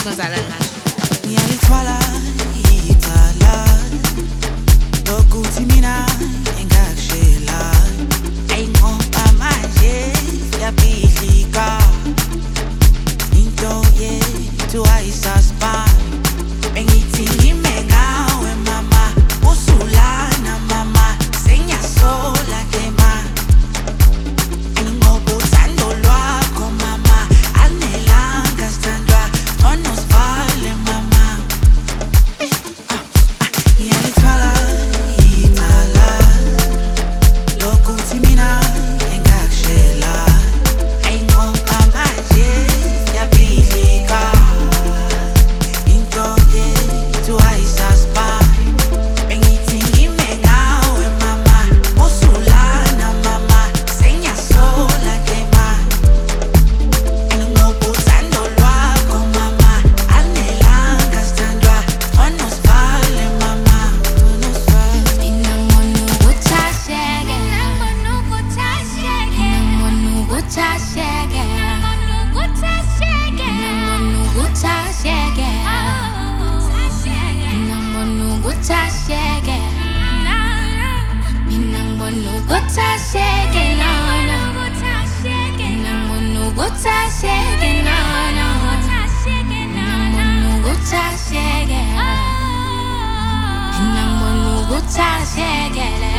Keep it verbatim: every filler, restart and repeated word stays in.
ngizala kahle. Ngiyalithwala icala lokuthi mina engakushela ayinqoba manje yabihlika into yethu ayisaspa bengithi ngime ngawe mama usulana mama sengiyasola ke ma ayinqoba uthando lwakho mama anelanga sithandwa onosivale mama ngiyalithwala icala lokuthi mina engakushela ayinqoba manje yabihlika into yethu ayisaspa bengithi ngime ngawe mama usulana mama sengiyasola ke ma ayinqoba uthando lwakho mama anelanga sithandwa onosivale mama onosivale Shake it.